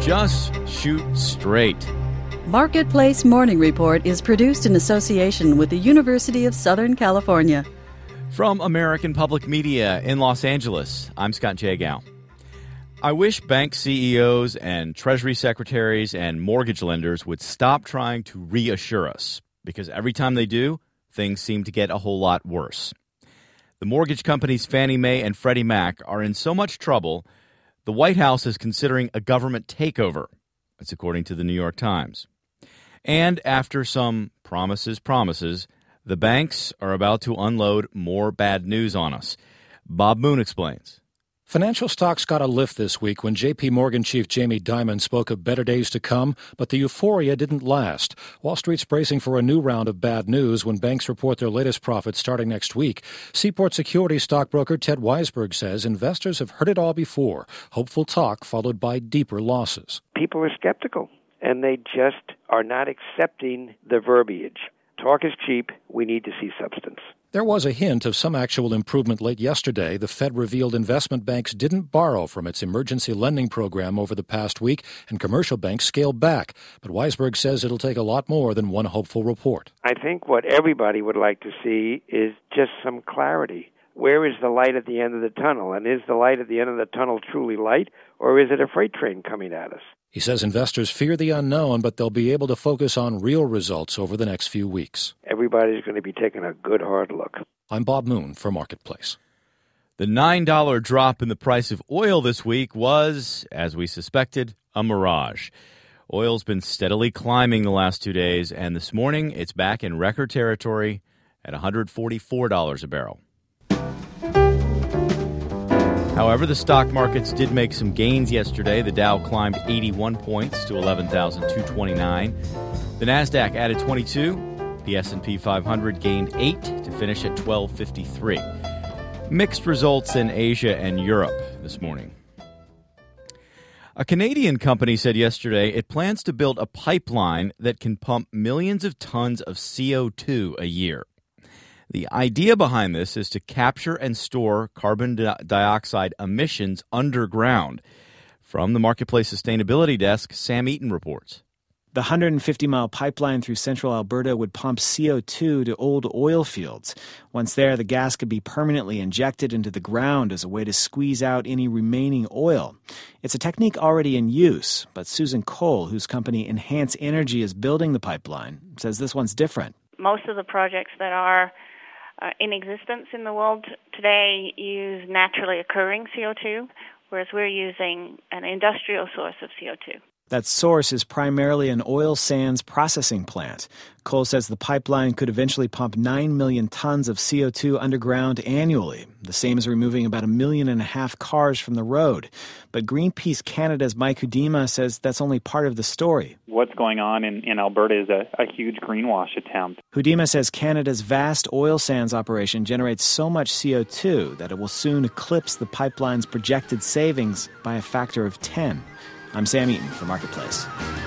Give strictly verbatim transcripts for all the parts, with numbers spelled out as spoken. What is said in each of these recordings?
Just shoot straight. Marketplace Morning Report is produced in association with the University of Southern California. From American Public Media in Los Angeles, I'm Scott Jagow. I wish bank C E Os and treasury secretaries and mortgage lenders would stop trying to reassure us, because every time they do, things seem to get a whole lot worse. The mortgage companies Fannie Mae and Freddie Mac are in so much trouble, the White House is considering a government takeover. That's according to the New York Times. And after some promises, promises, the banks are about to unload more bad news on us. Bob Moon explains. Financial stocks got a lift this week when J P Morgan chief Jamie Dimon spoke of better days to come, but the euphoria didn't last. Wall Street's bracing for a new round of bad news when banks report their latest profits starting next week. Seaport Securities stockbroker Ted Weisberg says investors have heard it all before. Hopeful talk followed by deeper losses. People are skeptical, and they just are not accepting the verbiage. Talk is cheap. We need to see substance. There was a hint of some actual improvement late yesterday. The Fed revealed investment banks didn't borrow from its emergency lending program over the past week, and commercial banks scaled back. But Weisberg says it'll take a lot more than one hopeful report. I think what everybody would like to see is just some clarity. Where is the light at the end of the tunnel? And is the light at the end of the tunnel truly light, or is it a freight train coming at us? He says investors fear the unknown, but they'll be able to focus on real results over the next few weeks. Everybody's going to be taking a good hard look. I'm Bob Moon for Marketplace. The nine dollars drop in the price of oil this week was, as we suspected, a mirage. Oil's been steadily climbing the last two days, and this morning it's back in record territory at one hundred forty-four dollars a barrel. However, the stock markets did make some gains yesterday. The Dow climbed eighty-one points to eleven thousand two hundred twenty-nine. The Nasdaq added twenty-two. The S and P five hundred gained eight to finish at twelve fifty-three. Mixed results in Asia and Europe this morning. A Canadian company said yesterday it plans to build a pipeline that can pump millions of tons of C O two a year. The idea behind this is to capture and store carbon dioxide emissions underground. From the Marketplace Sustainability Desk, Sam Eaton reports. The one hundred fifty mile pipeline through central Alberta would pump C O two to old oil fields. Once there, the gas could be permanently injected into the ground as a way to squeeze out any remaining oil. It's a technique already in use, but Susan Cole, whose company Enhance Energy is building the pipeline, says this one's different. Most of the projects that are uh, in existence in the world today use naturally occurring C O two, whereas we're using an industrial source of C O two. That source is primarily an oil sands processing plant. Cole says the pipeline could eventually pump nine million tons of C O two underground annually, the same as removing about a million and a half cars from the road. But Greenpeace Canada's Mike Hudima says that's only part of the story. What's going on in, in Alberta is a, a huge greenwash attempt. Hudima says Canada's vast oil sands operation generates so much C O two that it will soon eclipse the pipeline's projected savings by a factor of ten. I'm Sam Eaton for Marketplace.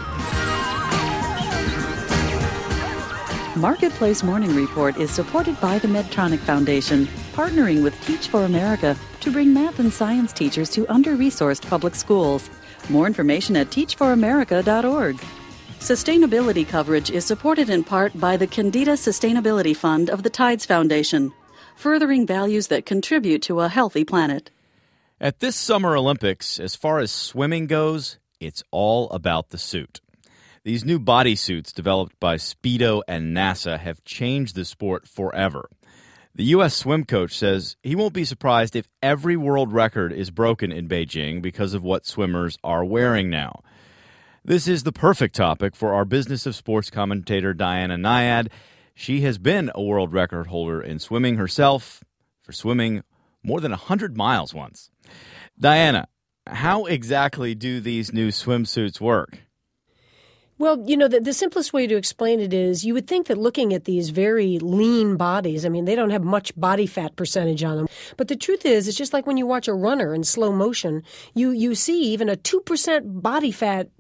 Marketplace Morning Report is supported by the Medtronic Foundation, partnering with Teach for America to bring math and science teachers to under-resourced public schools. More information at teach for america dot org. Sustainability coverage is supported in part by the Candida Sustainability Fund of the Tides Foundation, furthering values that contribute to a healthy planet. At this Summer Olympics, as far as swimming goes, it's all about the suit. These new bodysuits developed by Speedo and NASA have changed the sport forever. The U S swim coach says he won't be surprised if every world record is broken in Beijing because of what swimmers are wearing now. This is the perfect topic for our Business of Sports commentator Diana Nyad. She has been a world record holder in swimming herself, for swimming more than one hundred miles once. Diana, how exactly do these new swimsuits work? Well, you know, the, the simplest way to explain it is you would think that looking at these very lean bodies, I mean, they don't have much body fat percentage on them. But the truth is, it's just like when you watch a runner in slow motion, you, you see even a two percent body fat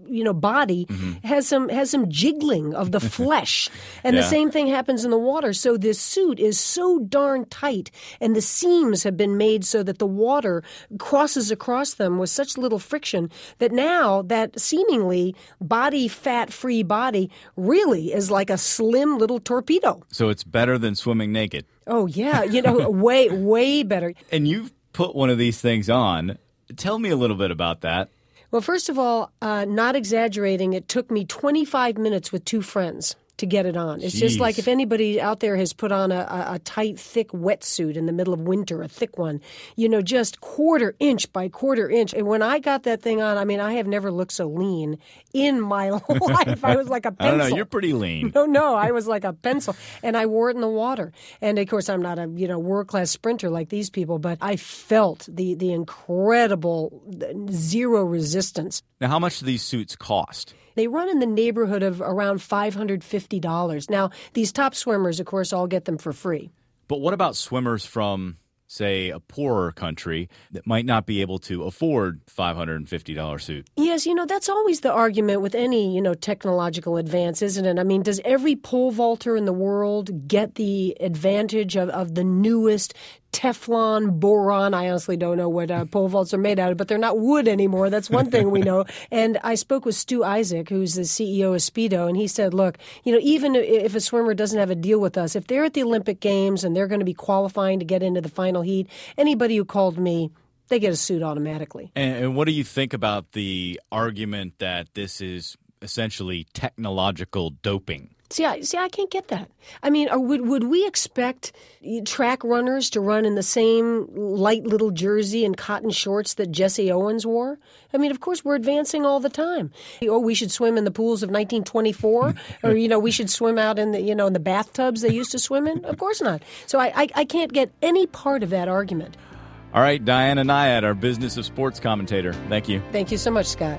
you know, body mm-hmm. has some has some jiggling of the flesh. And yeah. the same thing happens in the water. So this suit is so darn tight, and the seams have been made so that the water crosses across them with such little friction that now that seemingly body fat-free body really is like a slim little torpedo. So it's better than swimming naked. Oh, yeah. You know, way, way better. And you've put one of these things on. Tell me a little bit about that. Well, first of all, uh, not exaggerating, it took me twenty-five minutes with two friends to get it on. It's Jeez. just like if anybody out there has put on a, a, a tight, thick wetsuit in the middle of winter, a thick one, you know, just quarter inch by quarter inch. And when I got that thing on, I mean, I have never looked so lean in my life. I was like a pencil. I don't know. You're pretty lean. No, no. I was like a pencil. And I wore it in the water. And, of course, I'm not a, you know, world-class sprinter like these people, but I felt the, the incredible zero resistance. Now, how much do these suits cost? They run in the neighborhood of around five hundred fifty dollars. Now, these top swimmers, of course, all get them for free. But what about swimmers from, say, a poorer country that might not be able to afford five hundred fifty dollars suit? Yes, you know, that's always the argument with any, you know, technological advance, isn't it? I mean, does every pole vaulter in the world get the advantage of, of the newest Teflon, boron? I honestly don't know what uh, pole vaults are made out of, but they're not wood anymore. That's one thing we know. And I spoke with Stu Isaac, who's the C E O of Speedo, and he said, look, you know, even if a swimmer doesn't have a deal with us, if they're at the Olympic Games and they're going to be qualifying to get into the final heat, anybody who called me, they get a suit automatically. And, and what do you think about the argument that this is essentially technological doping? See, I, see, I can't get that. I mean, or would would we expect track runners to run in the same light little jersey and cotton shorts that Jesse Owens wore? I mean, of course, we're advancing all the time. Oh, we should swim in the pools of nineteen twenty-four, or you know, we should swim out in the you know in the bathtubs they used to swim in. Of course not. So I, I, I can't get any part of that argument. All right, Diana Nyad, our Business of Sports commentator. Thank you. Thank you so much, Scott.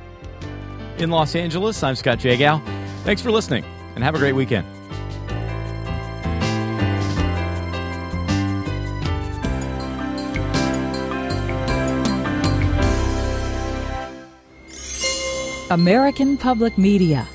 In Los Angeles, I'm Scott Jagow. Thanks for listening. And have a great weekend. American Public Media.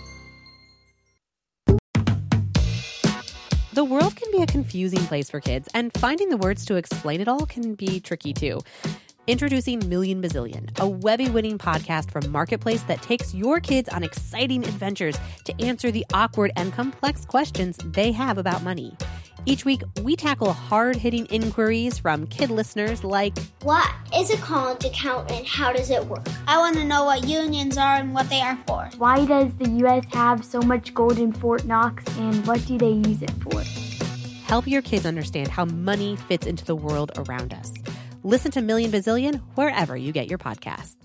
The world can be a confusing place for kids, and finding the words to explain it all can be tricky too. Introducing Million Bazillion, a Webby-winning podcast from Marketplace that takes your kids on exciting adventures to answer the awkward and complex questions they have about money. Each week, we tackle hard-hitting inquiries from kid listeners like, what is a college account and how does it work? I want to know what unions are and what they are for. Why does the U S have so much gold in Fort Knox and what do they use it for? Help your kids understand how money fits into the world around us. Listen to Million Bazillion wherever you get your podcasts.